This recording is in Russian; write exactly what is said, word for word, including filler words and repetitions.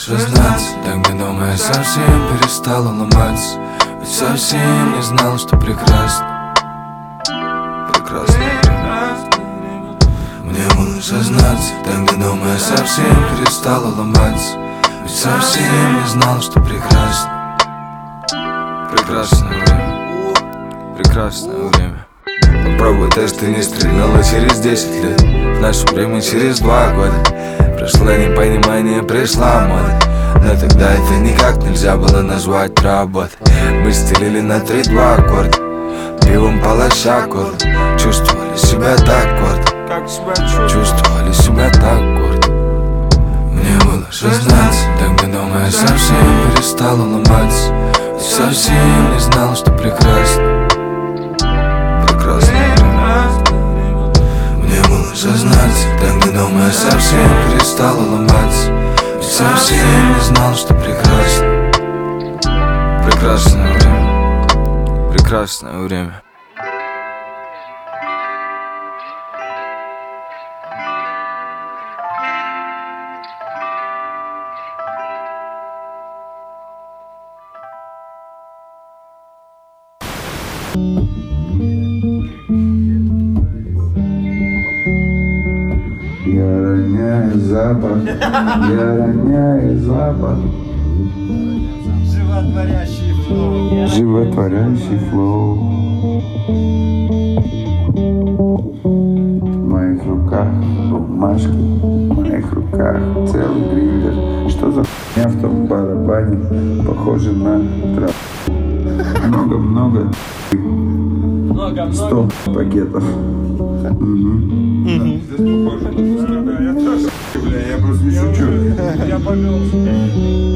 шестнадцать, тогда дома я совсем перестала ломаться. Ведь совсем не знал, что прекрасно. Прекрасно. Мне было шестнадцать, тогда дома я совсем перестала ломаться. Ведь совсем не знал, что прекрасно. Прекрасное время. Прекрасное время. Попробуй тест, ты не стрельнула через десять лет. В наше время через два года пришло непонимание, пришла мода. Но тогда это никак нельзя было назвать работой. Мы стелили на три-два аккорда, пивом полоща горло. Чувствовали себя так гордо, чувствовали себя так гордо. Мне было шестнадцать, тогда дома я совсем перестала ломаться. И совсем не знал, что прекрасно. Прекрасное время. Мне было шестнадцать, тогда дома я совсем перестала ломаться. И совсем не знал, что прекрасно. Прекрасное время. Прекрасное время. Я роняю запах, я роняю запах. Животворящий флоу. Животворящий флоу. В моих руках бумажки, в моих руках целый гриндер. Что за хуйня в том барабане? Похоже на траву. Много-много. Много-много. Сто пакетов. Здесь похоже на куски, да, я тоже, бля, я просто не шучу. Я повелся.